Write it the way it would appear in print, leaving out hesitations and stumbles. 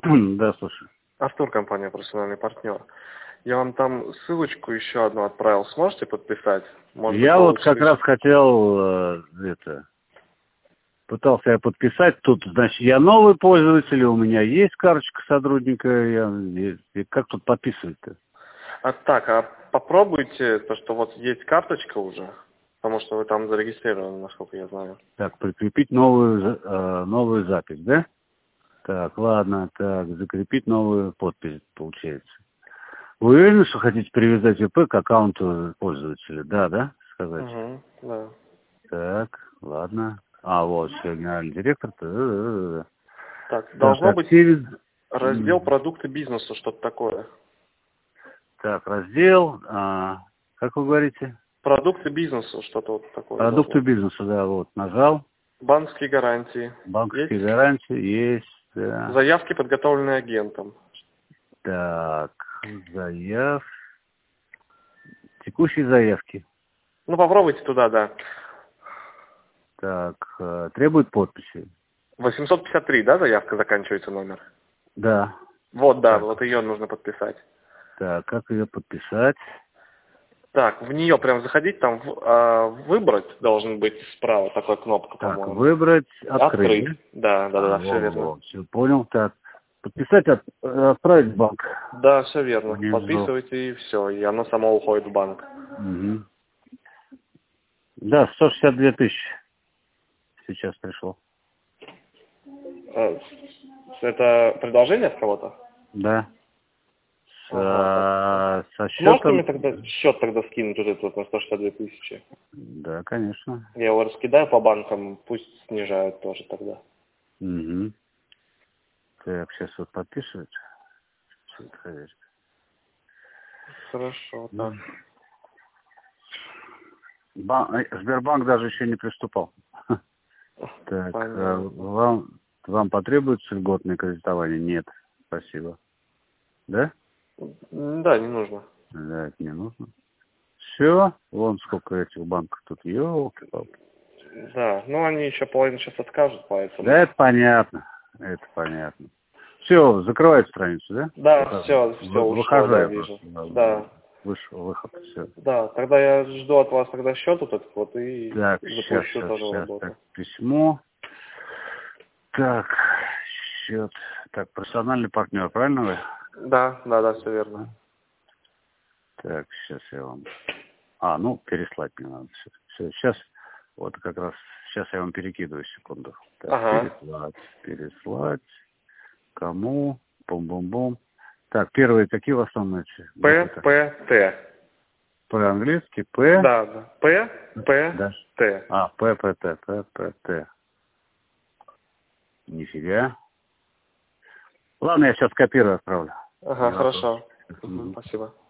Да, слушай. Артур, компания «Профессиональный партнер». Я вам там ссылочку еще одну отправил. Сможете подписать? Может быть, Я вот как получше. раз хотел, пытался я подписать. Тут, значит, я новый пользователь, у меня есть карточка сотрудника. И как тут подписывать-то? А попробуйте, то, что вот есть карточка уже, потому что вы там зарегистрированы, насколько я знаю. Так, прикрепить новую запись, да? Так, ладно, так, закрепить новую подпись, получается. Вы уверены, что хотите привязать ИП к аккаунту пользователя? Да, сказать? Угу, да. Так, ладно. А, вот, все, генеральный директор. Так, Так, должно быть активен. раздел «Продукты бизнеса», что-то такое. Так, раздел, как вы говорите? Продукты бизнеса, что-то вот такое должно Продукты быть. бизнеса, да, вот, нажал. Банковские гарантии. Есть? Банковские гарантии есть, да. Заявки, подготовленные агентом. Так, текущие заявки. Ну, попробуйте туда, да. Так, требует подписи. 853, да, заявка заканчивается номер? Да. Вот, да, Так, вот ее нужно подписать. так, как ее подписать? Так, в нее прям заходить, там выбрать должен быть справа такая кнопка, Так, по-моему. выбрать, открыть. Открыть. Да, все верно. Все понял. Так, подписать, отправить в банк. Да, все верно. Внизу. Подписывайте и все, и оно само уходит в банк. Угу. Да, 162 тысячи сейчас пришло. Это предложение от кого-то? Да. Ага. Со Можете мне счетом. тогда счет скинуть вот этот вот на 162 тысячи? Да, конечно. Я его раскидаю по банкам, пусть снижают тоже тогда. Угу. Так, сейчас вот подписывать. Хорошо, так. Сбербанк даже еще не приступал. Так, Понятно. вам потребуется льготное кредитование? Нет, спасибо. Да? Да, не нужно. Да, это не нужно. Все, вон сколько этих банков тут, елки-палки. Да, ну они еще половину сейчас откажут, поэтому. Да, это понятно, Все, закрывай страницу, да? Да, все ушло, Выхожу да, я вижу. просто. Да. Вышел, выход, все. Да, тогда я жду от вас тогда счет вот этот вот и Так, запущу тоже в сейчас, так, работу. письмо. Так, счет. Так, профессиональный партнер, правильно вы? Да, все верно. Так, сейчас я вам... переслать мне надо. Все, сейчас, вот как раз, сейчас я вам перекидываю, секунду. Так, Ага. переслать. Кому? Бум-бум-бум. Так, первые какие в основном? ППТ. По-английски П. Да. Да. ППТ. ППТ. Нифига. Ладно, я сейчас копирую, отправлю. Ага, Не вопрос. хорошо. Спасибо.